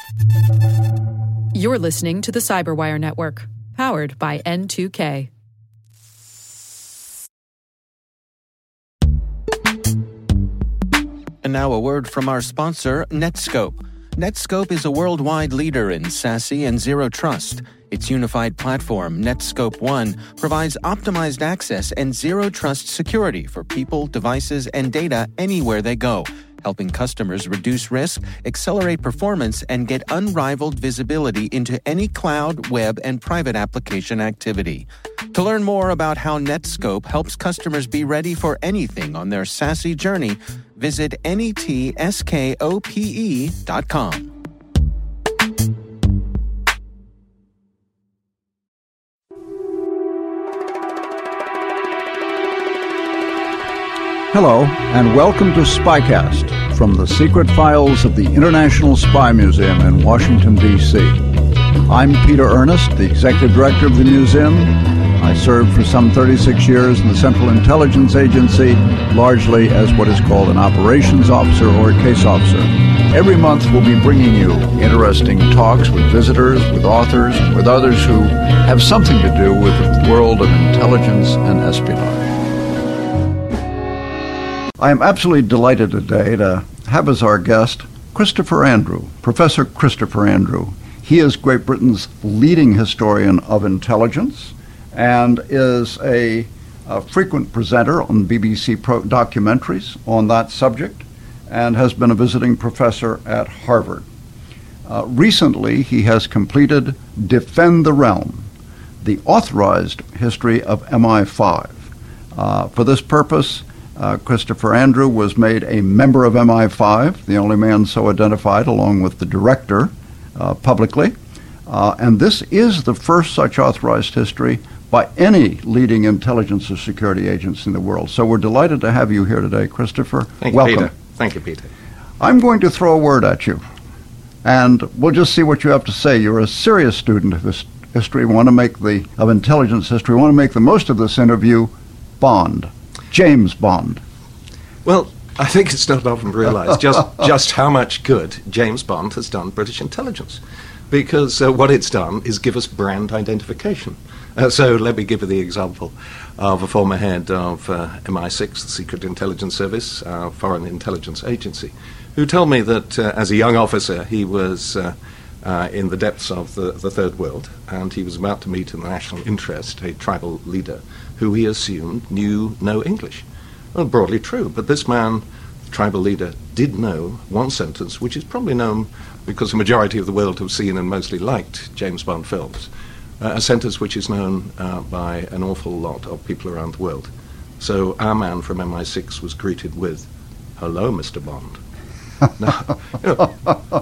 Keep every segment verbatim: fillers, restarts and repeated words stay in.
You're listening to the Cyberwire Network, powered by N two K. And now a word from our sponsor, Netskope. Netskope is a worldwide leader in SASE and Zero Trust. Its unified platform, Netskope One, provides optimized access and Zero Trust security for people, devices, and data anywhere they go, helping customers reduce risk, accelerate performance, and get unrivaled visibility into any cloud, web, and private application activity. To learn more about how Netskope helps customers be ready for anything on their SASE journey, visit netskope dot com. Hello, and welcome to SpyCast from the secret files of the International Spy Museum in Washington, D C I'm Peter Ernest, the Executive Director of the museum. I served for some thirty-six years in the Central Intelligence Agency, largely as what is called an operations officer or a case officer. Every month we'll be bringing you interesting talks with visitors, with authors, with others who have something to do with the world of intelligence and espionage. I am absolutely delighted today to have as our guest Christopher Andrew, Professor Christopher Andrew. He is Great Britain's leading historian of intelligence and is a, a frequent presenter on B B C pro- documentaries on that subject and has been a visiting professor at Harvard. Uh, recently, he has completed Defend the Realm, the authorized history of M I five. Uh, for this purpose, Uh, Christopher Andrew was made a member of M I five, the only man so identified, along with the director, uh, publicly. Uh, and this is the first such authorized history by any leading intelligence or security agency in the world. So we're delighted to have you here today, Christopher. Thank Welcome. you, Peter. Thank you, Peter. I'm going to throw a word at you, and we'll just see what you have to say. You're a serious student of this history. We want to make the of intelligence history. We want to make the most of this interview. Bond. James Bond. Well, I think it's not often realized just, just how much good James Bond has done British intelligence, because uh, what it's done is give us brand identification. Uh, so let me give you the example of a former head of uh, M I six, the Secret Intelligence Service, uh, foreign intelligence agency, who told me that uh, as a young officer he was uh, uh, in the depths of the, the Third World, and he was about to meet in the national interest a tribal leader who he assumed knew no English. Well, broadly true, but this man, the tribal leader, did know one sentence, which is probably known because the majority of the world have seen and mostly liked James Bond films, uh, a sentence which is known uh, by an awful lot of people around the world. So our man from M I six was greeted with, "Hello, Mister Bond." Now, you know,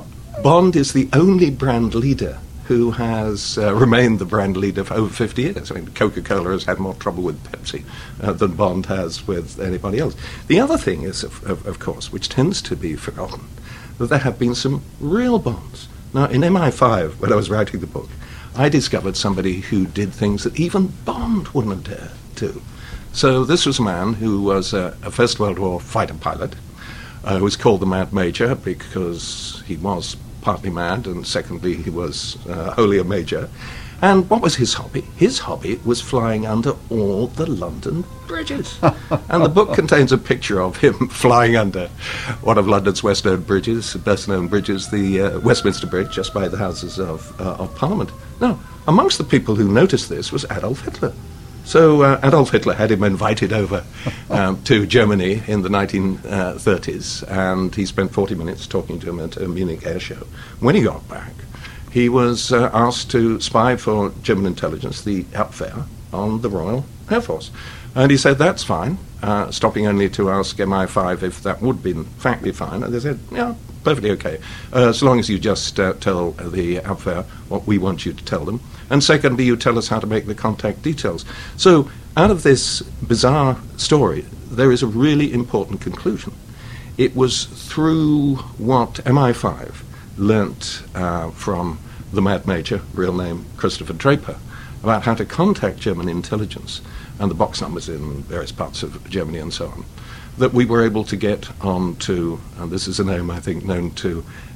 Bond is the only brand leader who has uh, remained the brand leader for over fifty years. I mean, Coca-Cola has had more trouble with Pepsi uh, than Bond has with anybody else. The other thing is, of, of, of course, which tends to be forgotten, that there have been some real Bonds. Now, in M I five, when I was writing the book, I discovered somebody who did things that even Bond wouldn't have dared to. So this was a man who was a, a First World War fighter pilot, uh, who was called the Mad Major because he was partly mad, and secondly, he was uh, wholly a major. And what was his hobby? His hobby was flying under all the London bridges. And the book contains a picture of him flying under one of London's west-known bridges, best-known bridges, the uh, Westminster Bridge, just by the Houses of, uh, of Parliament. Now, amongst the people who noticed this was Adolf Hitler. So uh, Adolf Hitler had him invited over um, to Germany in the nineteen thirties, and he spent forty minutes talking to him at a Munich air show. When he got back, he was uh, asked to spy for German intelligence, the Abwehr, on the Royal Air Force. And he said, that's fine, uh, stopping only to ask M I five if that would be in fact be fine. And they said, yeah, perfectly okay, uh, as long as you just uh, tell the Abwehr what we want you to tell them. And secondly, you tell us how to make the contact details. So out of this bizarre story, there is a really important conclusion. It was through what M I five learnt uh, from the Mad Major, real name Christopher Draper, about how to contact German intelligence and the box numbers in various parts of Germany and so on, that we were able to get on to, and this is a name I think known to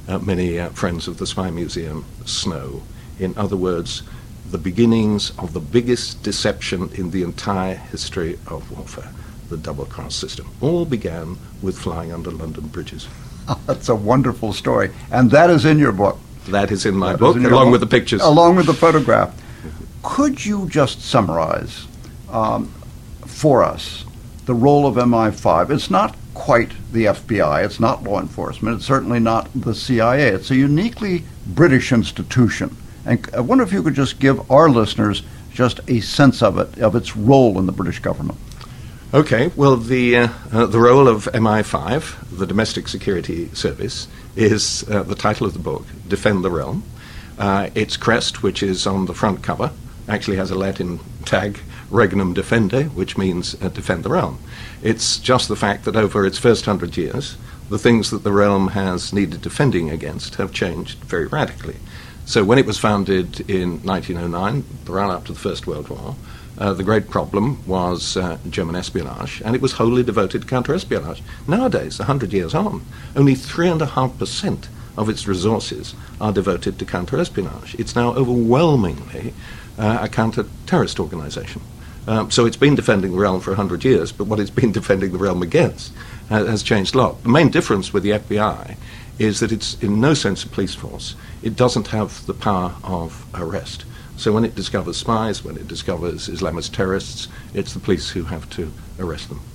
uh, many uh, friends of the Spy Museum know. In other words, the beginnings of the biggest deception in the entire history of warfare, the double-cross system. All began with flying under London bridges. That's a wonderful story. And that is in your book. That is in my That book, in along book, with the pictures. Along with the photograph. Could you just summarize um, for us the role of M I five? It's not quite the F B I. It's not law enforcement. It's certainly not the C I A. It's a uniquely British institution. And I wonder if you could just give our listeners just a sense of it, of its role in the British government. Okay, well, the uh, uh, the role of M I five, the Domestic Security Service, is uh, the title of the book, Defend the Realm. Uh, its crest, which is on the front cover, actually has a Latin tag, Regnum Defende, which means uh, defend the realm. It's just the fact that over its first hundred years, the things that the realm has needed defending against have changed very radically. So when it was founded in nineteen oh nine, the run-up to the First World War, Uh, the great problem was uh, German espionage, and it was wholly devoted to counter-espionage. Nowadays, a hundred years on, only three and a half percent of its resources are devoted to counter-espionage. It's now overwhelmingly uh, a counter-terrorist organization. Um, so it's been defending the realm for a hundred years, but what it's been defending the realm against uh, has changed a lot. The main difference with the F B I is that it's in no sense a police force. It doesn't have the power of arrest. So when it discovers spies, when it discovers Islamist terrorists, it's the police who have to arrest them.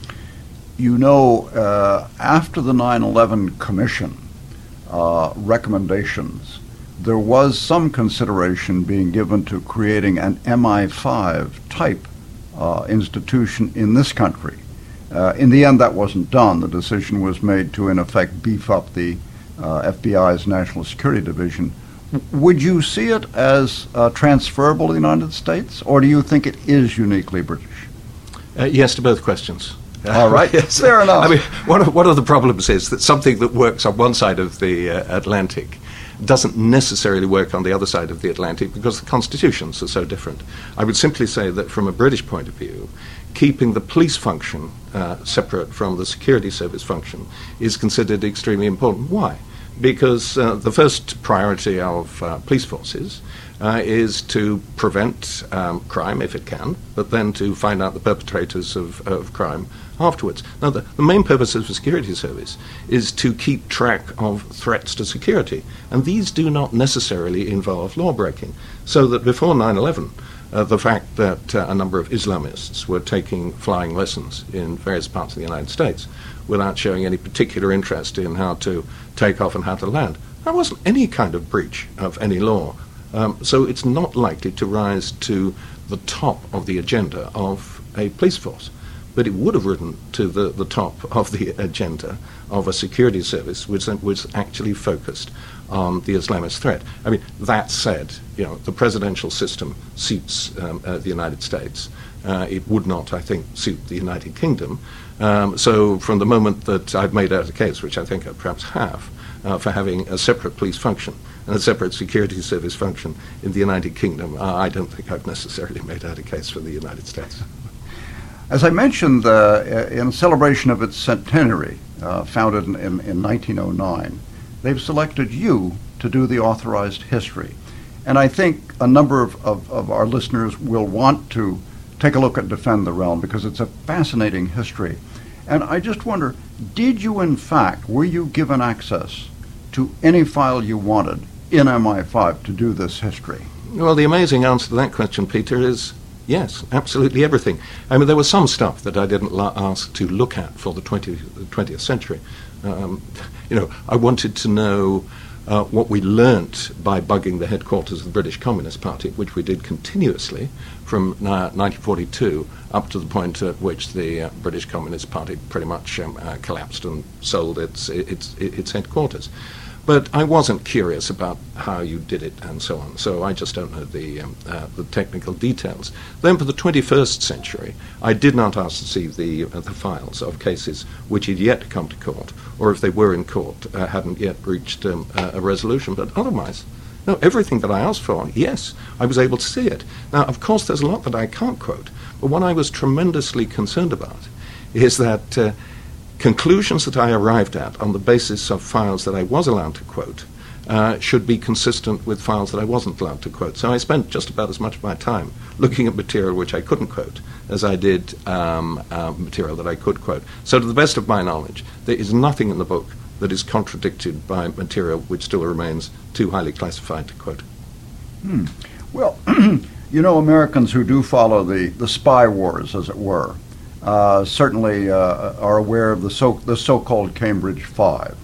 You know, uh, after the nine eleven Commission uh, recommendations, there was some consideration being given to creating an M I five type uh, institution in this country. Uh, in the end, that wasn't done. The decision was made to, in effect, beef up the uh, F B I's National Security Division. Would you see it as uh, transferable to the United States, or do you think it is uniquely British? Uh, yes to both questions. All right, yes. Fair enough. I mean, one of, one of the problems is that something that works on one side of the uh, Atlantic doesn't necessarily work on the other side of the Atlantic because the constitutions are so different. I would simply say that from a British point of view, keeping the police function uh, separate from the security service function is considered extremely important. Why? Because uh, the first priority of uh, police forces uh, is to prevent um, crime if it can, but then to find out the perpetrators of, of crime afterwards. Now, the, the main purpose of the security service is to keep track of threats to security, and these do not necessarily involve law-breaking. So that before nine eleven, uh, the fact that uh, a number of Islamists were taking flying lessons in various parts of the United States without showing any particular interest in how to take off and how to land, there wasn't any kind of breach of any law. Um, so it's not likely to rise to the top of the agenda of a police force. But it would have risen to the, the top of the agenda of a security service which was actually focused on the Islamist threat. I mean, that said, you know, the presidential system suits um, uh, the United States. Uh, it would not, I think, suit the United Kingdom. Um, so from the moment that I've made out a case, which I think I perhaps have, uh, for having a separate police function and a separate security service function in the United Kingdom, uh, I don't think I've necessarily made out a case for the United States. As I mentioned, uh, in celebration of its centenary, uh, founded in, in, in nineteen oh nine, they've selected you to do the authorized history. And I think a number of, of, of our listeners will want to take a look at Defend the Realm because it's a fascinating history. And I just wonder, did you in fact, were you given access to any file you wanted in M I five to do this history? Well, the amazing answer to that question, Peter, is yes, absolutely everything. I mean, there was some stuff that I didn't la- ask to look at for the twentieth century. Um, you know, I wanted to know uh, what we learnt by bugging the headquarters of the British Communist Party, which we did continuously from uh, nineteen forty-two up to the point at which the uh, British Communist Party pretty much um, uh, collapsed and sold its, its, its headquarters. But I wasn't curious about how you did it and so on, so I just don't know the um, uh, the technical details. Then for the twenty-first century, I did not ask to see the uh, the files of cases which had yet come to court, or if they were in court, uh, hadn't yet reached um, uh, a resolution. But otherwise, no, everything that I asked for, yes, I was able to see it. Now, of course, there's a lot that I can't quote, but what I was tremendously concerned about is that uh, conclusions that I arrived at on the basis of files that I was allowed to quote uh, should be consistent with files that I wasn't allowed to quote. So I spent just about as much of my time looking at material which I couldn't quote as I did um, uh, material that I could quote. So to the best of my knowledge, there is nothing in the book that is contradicted by material which still remains too highly classified to quote. Hmm. Well, you know, Americans who do follow the, the spy wars, as it were, uh, certainly uh, are aware of the so the so-called Cambridge Five,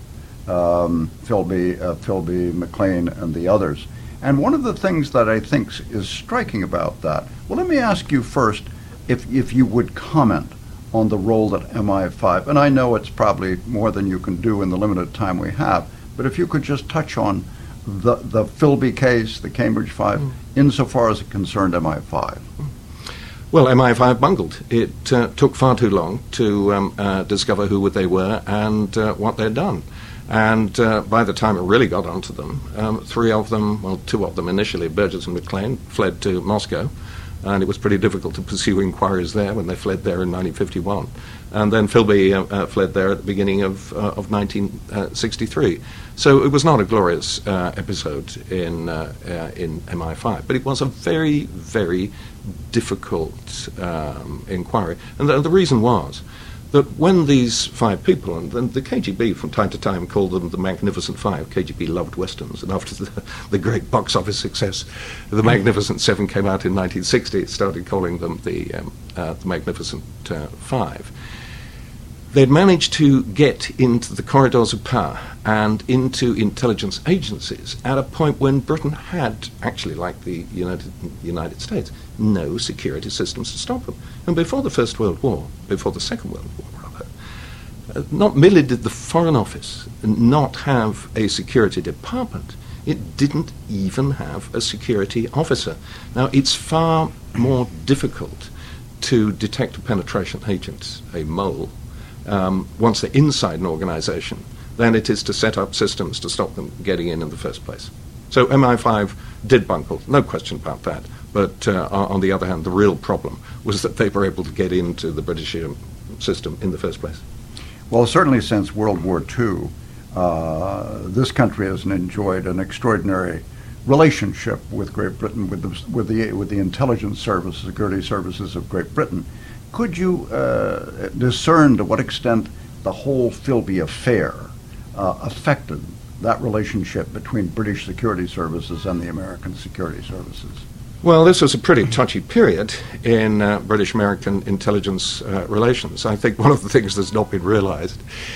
um, Philby, uh, Philby, McLean, and the others. And one of the things that I think is striking about that, well, let me ask you first if if you would comment on the role that M I five, and I know it's probably more than you can do in the limited time we have, but if you could just touch on the the Philby case, the Cambridge Five, mm. insofar as it concerned M I five. Well, M I five bungled. It uh, took far too long to um, uh, discover who they were and uh, what they'd done. And uh, by the time it really got onto them, um, three of them, well, two of them initially, Burgess and McLean, fled to Moscow. And it was pretty difficult to pursue inquiries there when they fled there in nineteen fifty-one. And then Philby uh, uh, fled there at the beginning of, uh, of nineteen sixty-three. So it was not a glorious uh, episode in, uh, uh, in M I five, but it was a very, very difficult um, inquiry. And the, the reason was that when these five people, and the, the K G B from time to time called them the Magnificent Five, K G B loved Westerns, and after the, the great box office success, the Magnificent Seven came out in nineteen sixty, it started calling them the, um, uh, the Magnificent uh, Five. They'd managed to get into the corridors of power and into intelligence agencies at a point when Britain had, actually like the United, United States, no security systems to stop them. And before the First World War, before the Second World War rather, uh, not merely did the Foreign Office not have a security department, it didn't even have a security officer. Now, it's far more difficult to detect a penetration agent, a mole, Um, once they're inside an organization, than it is to set up systems to stop them getting in in the first place. So M I five did bungle, no question about that. But uh, on the other hand, the real problem was that they were able to get into the British um, system in the first place. Well, certainly since World War Two, uh, this country has enjoyed an extraordinary relationship with Great Britain, with the, with the, with the intelligence services, security services of Great Britain. Could you uh, discern to what extent the whole Philby affair uh, affected that relationship between British security services and the American security services? Well, this was a pretty touchy period in uh, British-American intelligence uh, relations. I think one of the things that's not been realized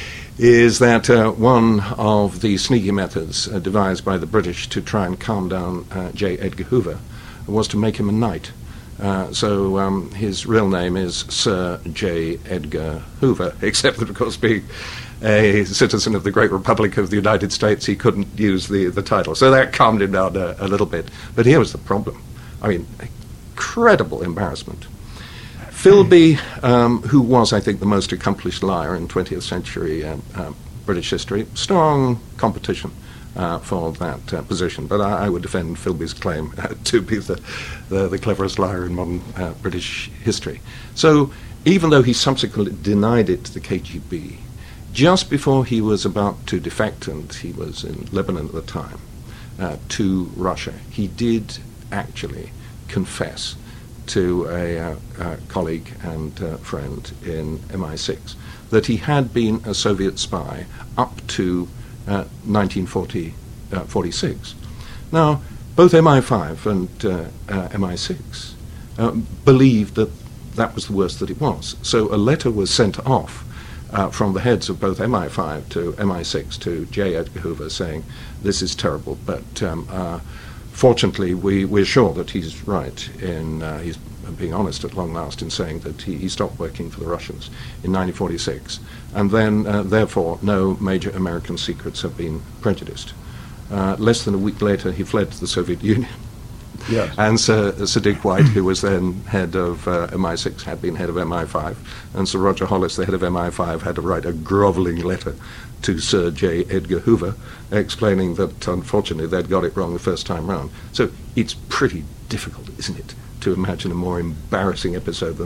is that uh, one of the sneaky methods uh, devised by the British to try and calm down uh, J. Edgar Hoover was to make him a knight. Uh, so um, his real name is Sir J. Edgar Hoover, except that, of course, being a citizen of the Great Republic of the United States, he couldn't use the, the title. So that calmed him down a, a little bit. But here was the problem. I mean, incredible embarrassment. Philby, um, who was, I think, the most accomplished liar in twentieth century uh, uh, British history, strong competition Uh, for that uh, position, but I, I would defend Philby's claim uh, to be the, the, the cleverest liar in modern uh, British history. So even though he subsequently denied it to the K G B, just before he was about to defect, and he was in Lebanon at the time, uh, to Russia, he did actually confess to a uh, uh, colleague and uh, friend in M I six that he had been a Soviet spy up to Uh, nineteen forty-six. Now, both M I five and uh, uh, M I six uh, believed that that was the worst that it was. So a letter was sent off uh, from the heads of both M I five to M I six to J. Edgar Hoover saying, this is terrible, but um, uh, fortunately we, we're sure that he's right in, uh, he's being honest at long last in saying that he, he stopped working for the Russians in nineteen forty-six. And then, uh, therefore, no major American secrets have been prejudiced. Uh, less than a week later, he fled to the Soviet Union. Yes. And Sir Sadiq White, who was then head of uh, M I six, had been head of M I five. And Sir Roger Hollis, the head of M I five, had to write a grovelling letter to Sir J. Edgar Hoover, explaining that, unfortunately, they'd got it wrong the first time round. So it's pretty difficult, isn't it, to imagine a more embarrassing episode than that.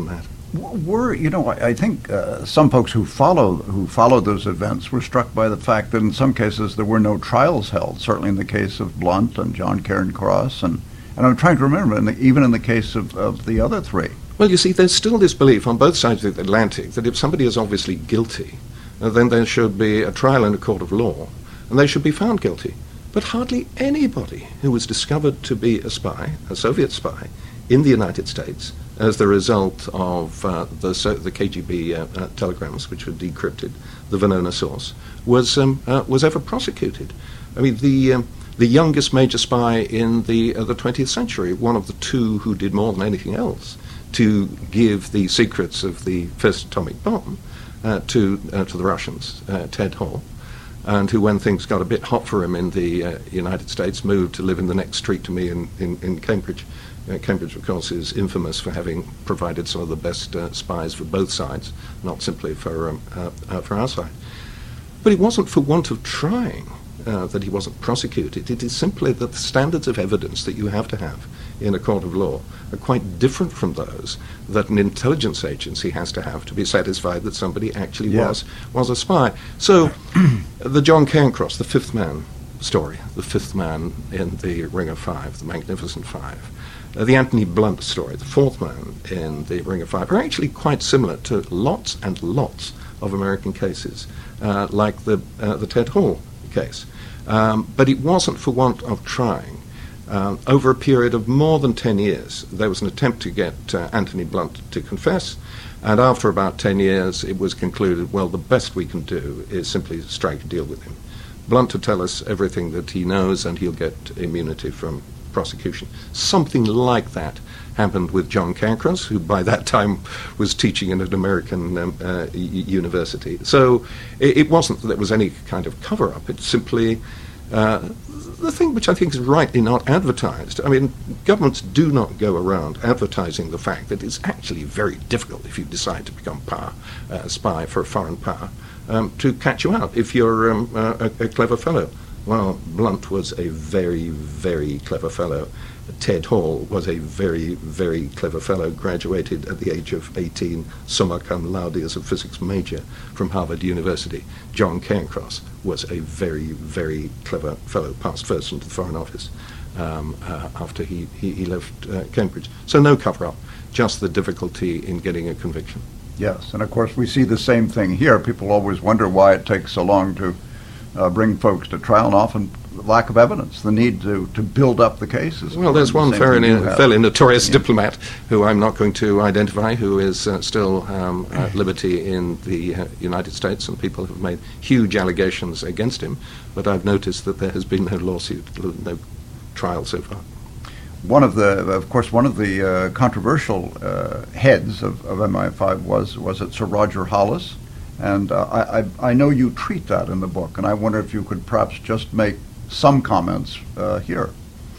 Were, you know, I, I think uh, some folks who follow who followed those events were struck by the fact that in some cases there were no trials held. Certainly in the case of Blunt and John Cairns-Cross, and and I'm trying to remember, in the, even in the case of, of the other three. Well, you see, there's still this belief on both sides of the Atlantic that if somebody is obviously guilty, uh, then there should be a trial in a court of law, and they should be found guilty. But hardly anybody who was discovered to be a spy, a Soviet spy, in the United States as the result of uh, the, so the K G B uh, uh, telegrams, which were decrypted, the Venona source, was um, uh, was ever prosecuted. I mean, the um, the youngest major spy in the uh, the twentieth century, one of the two who did more than anything else to give the secrets of the first atomic bomb uh, to uh, to the Russians, uh, Ted Hall, and who, when things got a bit hot for him in the uh, United States, moved to live in the next street to me in, in, in Cambridge. Uh, Cambridge, of course, is infamous for having provided some of the best uh, spies for both sides, not simply for um, uh, uh, for our side. But it wasn't for want of trying uh, that he wasn't prosecuted. It is simply that the standards of evidence that you have to have in a court of law are quite different from those that an intelligence agency has to have to be satisfied that somebody actually yeah. was was a spy. So the John Cairns-Cross, the fifth man story, the fifth man in the Ring of Five, the Magnificent Five, uh, the Anthony Blunt story, the fourth man in the Ring of Five, are actually quite similar to lots and lots of American cases, uh, like the uh, the Ted Hall case. Um, but it wasn't for want of trying. Um, over a period of more than ten years, there was an attempt to get uh, Anthony Blunt to confess, and after about ten years, it was concluded, well, the best we can do is simply strike a deal with him. Blunt to tell us everything that he knows, and he'll get immunity from prosecution. Something like that happened with John Cairns, who by that time was teaching in an American um, uh, y- university. So it, it wasn't that there was any kind of cover-up. It's simply uh, the thing which I think is rightly not advertised. I mean, governments do not go around advertising the fact that it's actually very difficult if you decide to become power, uh, spy for a foreign power, um, to catch you out if you're um, uh, a, a clever fellow. Well, Blunt was a very, very clever fellow. Ted Hall was a very, very clever fellow, graduated at the age of eighteen, summa cum laude as a physics major from Harvard University. John Cairns-Cross was a very, very clever fellow, passed first into the Foreign Office um, uh, after he, he, he left uh, Cambridge. So no cover-up, just the difficulty in getting a conviction. Yes, and of course we see the same thing here. People always wonder why it takes so long to uh, bring folks to trial, and often lack of evidence, the need to, to build up the cases. Well, there's one fairly, fairly notorious yeah. diplomat who I'm not going to identify, who is uh, still um, at liberty in the uh, United States, and people have made huge allegations against him, but I've noticed that there has been no lawsuit, no trial so far. One of the, of course, one of the uh, controversial uh, heads of, of M I five was, was it Sir Roger Hollis, and uh, I, I, I know you treat that in the book, and I wonder if you could perhaps just make some comments uh, here.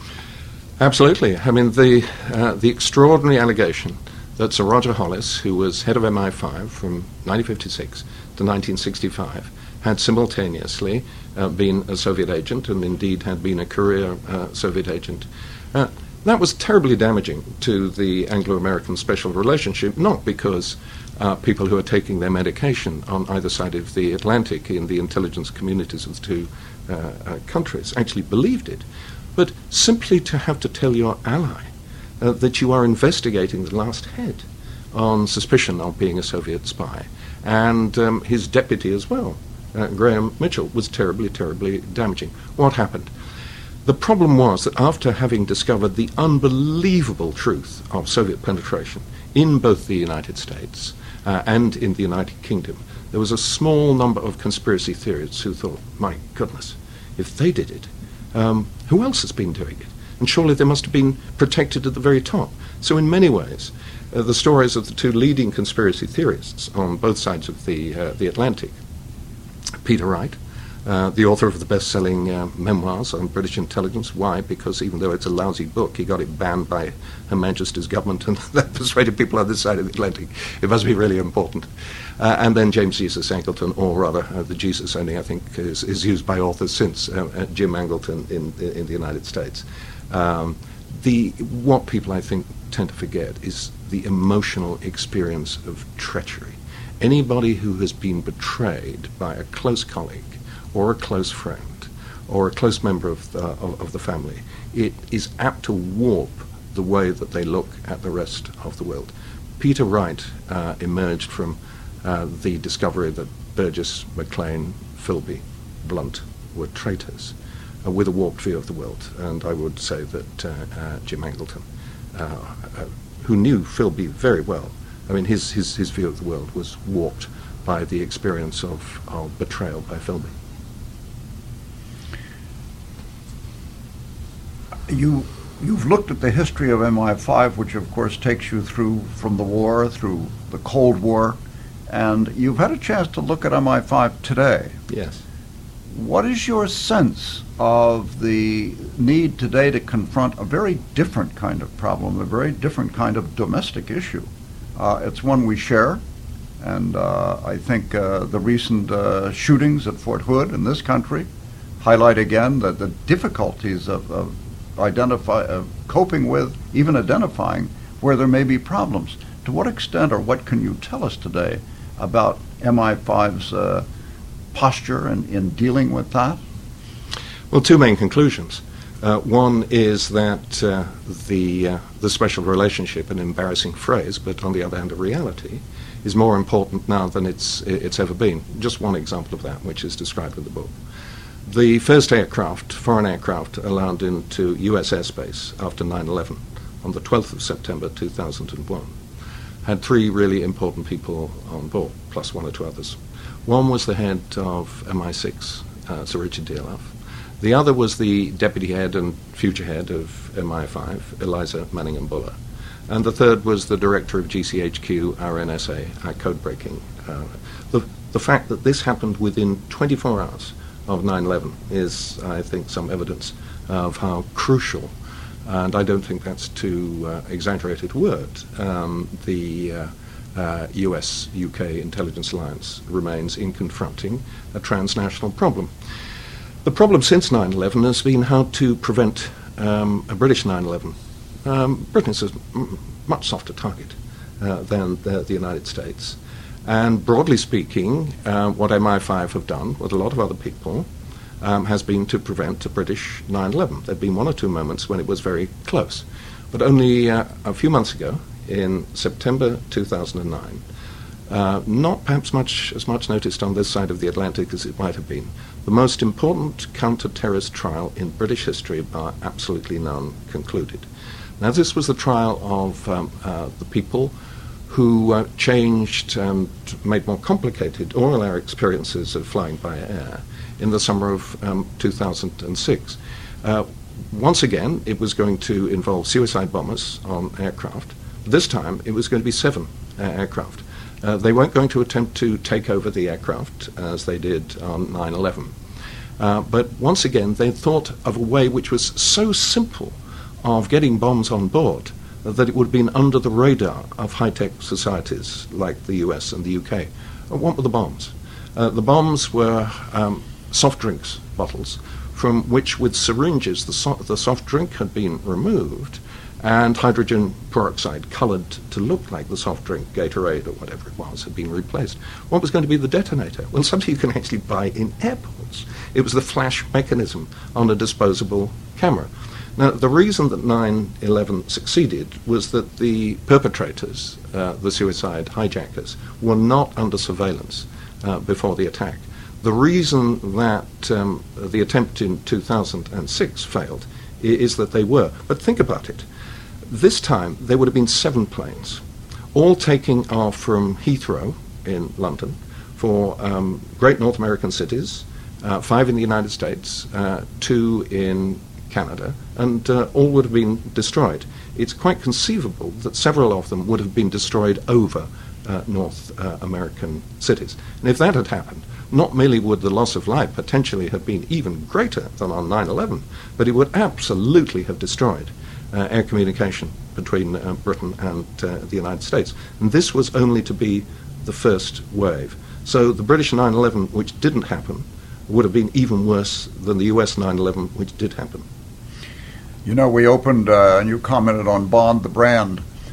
Absolutely. I mean, the uh, the extraordinary allegation that Sir Roger Hollis, who was head of M I five from nineteen fifty-six to nineteen sixty-five, had simultaneously uh, been a Soviet agent, and indeed had been a career uh, Soviet agent. Uh, that was terribly damaging to the Anglo-American special relationship, not because uh, people who are taking their medication on either side of the Atlantic in the intelligence communities of the two Uh, uh, countries actually believed it, but simply to have to tell your ally uh, that you are investigating the last head on suspicion of being a Soviet spy, and um, his deputy as well, uh, Graham Mitchell, was terribly, terribly damaging. What happened? The problem was that after having discovered the unbelievable truth of Soviet penetration in both the United States uh, and in the United Kingdom, there was a small number of conspiracy theorists who thought, my goodness, if they did it, um, who else has been doing it? And surely they must have been protected at the very top. So in many ways, uh, the stories of the two leading conspiracy theorists on both sides of the, uh, the Atlantic, Peter Wright, Uh, the author of the best-selling uh, memoirs on British intelligence. Why? Because even though it's a lousy book, he got it banned by Her Majesty's government, and that persuaded people on this side of the Atlantic. It must be really important. Uh, and then James Jesus Angleton, or rather, uh, the Jesus only, I think, is, is used by authors since uh, uh, Jim Angleton in, in the United States. Um, the what people, I think, tend to forget is the emotional experience of treachery. Anybody who has been betrayed by a close colleague or a close friend or a close member of the, of, of the family, it is apt to warp the way that they look at the rest of the world. Peter Wright uh, emerged from uh, the discovery that Burgess, McLean, Philby, Blunt were traitors uh, with a warped view of the world. And I would say that uh, uh, Jim Angleton, uh, uh, who knew Philby very well, I mean, his, his, his view of the world was warped by the experience of, of betrayal by Philby. You, you've looked at the history of M I five, which of course takes you through from the war, through the Cold War, and you've had a chance to look at M I five today. Yes. What is your sense of the need today to confront a very different kind of problem, a very different kind of domestic issue? Uh, it's one we share, and uh, I think uh, the recent uh, shootings at Fort Hood in this country highlight again the, the difficulties of, of identify, uh, coping with, even identifying where there may be problems. To what extent or what can you tell us today about M I five's uh, posture in, in dealing with that? Well, two main conclusions. Uh, one is that uh, the uh, the special relationship, an embarrassing phrase, but on the other hand a reality, is more important now than it's it's ever been. Just one example of that, which is described in the book. The first aircraft, foreign aircraft, allowed into U S airspace after nine eleven on the twelfth of September two thousand one had three really important people on board, plus one or two others. One was the head of M I six, uh, Sir Richard Dearlove. The other was the deputy head and future head of M I five, Eliza Manningham Buller. And the third was the director of G C H Q, our N S A, our code-breaking. Uh, the, the fact that this happened within twenty-four hours of nine eleven is, I think, some evidence of how crucial, and I don't think that's too uh, exaggerated word, um, the uh, uh, U S U K intelligence alliance remains in confronting a transnational problem. The problem since nine eleven has been how to prevent um, a British nine eleven. Um, Britain is a m- much softer target uh, than the, the United States. And broadly speaking, uh, what M I five have done with a lot of other people um, has been to prevent a British nine eleven. There have been one or two moments when it was very close. But only uh, a few months ago, in September two thousand nine, uh, not perhaps much as much noticed on this side of the Atlantic as it might have been, the most important counter-terrorist trial in British history, bar absolutely none, concluded. Now, this was the trial of um, uh, the people who uh, changed and made more complicated all our experiences of flying by air in the summer of um, two thousand six. Uh, once again, it was going to involve suicide bombers on aircraft. This time, it was going to be seven uh, aircraft. Uh, they weren't going to attempt to take over the aircraft as they did on nine eleven. Uh, but once again, they thought of a way which was so simple of getting bombs on board that it would have been under the radar of high-tech societies like the U S and the U K. Uh, what were the bombs? Uh, the bombs were um, soft drinks bottles from which, with syringes, the, so- the soft drink had been removed and hydrogen peroxide, coloured to look like the soft drink, Gatorade or whatever it was, had been replaced. What was going to be the detonator? Well, something you can actually buy in airports. It was the flash mechanism on a disposable camera. Now, the reason that nine eleven succeeded was that the perpetrators, uh, the suicide hijackers, were not under surveillance uh, before the attack. The reason that um, the attempt in two thousand six failed i- is that they were. But think about it. This time, there would have been seven planes, all taking off from Heathrow in London for um, great North American cities, uh, five in the United States, uh, two in Canada, and uh, all would have been destroyed. It's quite conceivable that several of them would have been destroyed over uh, North uh, American cities. And if that had happened, not merely would the loss of life potentially have been even greater than on nine eleven, but it would absolutely have destroyed uh, air communication between uh, Britain and uh, the United States. And this was only to be the first wave. So the British nine eleven, which didn't happen, would have been even worse than the U S nine eleven, which did happen. You know, we opened, uh, and you commented on Bond, the brand.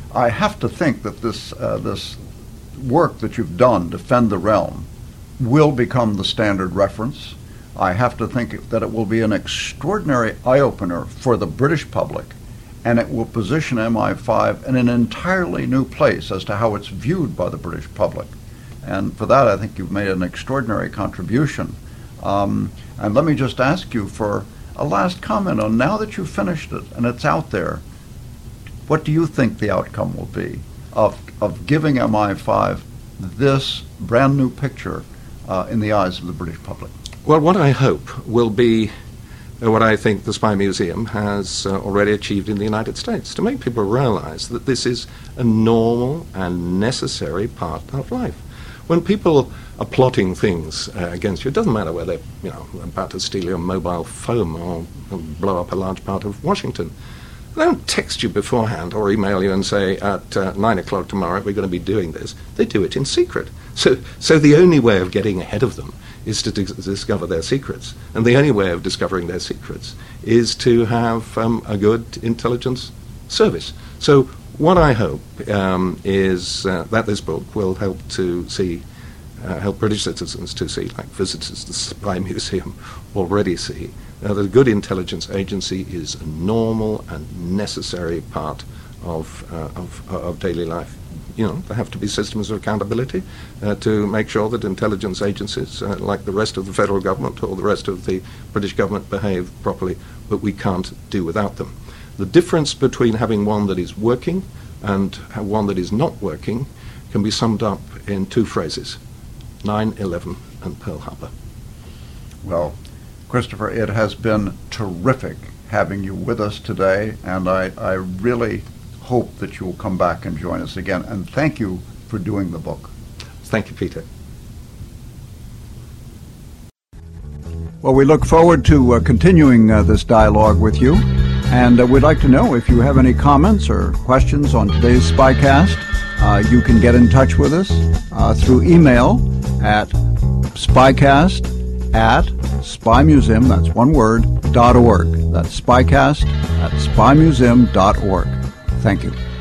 I have to think that this uh, this work that you've done, Defend the Realm, will become the standard reference. I have to think that it will be an extraordinary eye-opener for the British public, and it will position M I five in an entirely new place as to how it's viewed by the British public. And for that, I think you've made an extraordinary contribution. Um, and let me just ask you for a last comment on, now that you've finished it and it's out there, what do you think the outcome will be of, of giving M I five this brand new picture uh, in the eyes of the British public? Well, what I hope will be uh, what I think the Spy Museum has uh, already achieved in the United States, to make people realize that this is a normal and necessary part of life. When people are plotting things uh, against you, it doesn't matter whether they're, you know, about to steal your mobile phone or blow up a large part of Washington. They don't text you beforehand or email you and say, at uh, nine o'clock tomorrow we're going to be doing this. They do it in secret. So, so the only way of getting ahead of them is to dis- discover their secrets. And the only way of discovering their secrets is to have um, a good intelligence service. So what I hope um, is uh, that this book will help to see, uh, help British citizens to see, like visitors to the Spy Museum already see, uh, that a good intelligence agency is a normal and necessary part of, uh, of, of daily life. You know, there have to be systems of accountability uh, to make sure that intelligence agencies, uh, like the rest of the federal government or the rest of the British government, behave properly, but we can't do without them. The difference between having one that is working and one that is not working can be summed up in two phrases: nine eleven and Pearl Harbor. Well, Christopher, it has been terrific having you with us today, and I, I really hope that you will come back and join us again. And thank you for doing the book. Thank you, Peter. Well, we look forward to uh, continuing uh, this dialogue with you. And uh, we'd like to know if you have any comments or questions on today's Spycast. Uh, you can get in touch with us uh, through email at spycast at spymuseum, that's one word, dot org. That's spycast at spymuseum dot org. Thank you.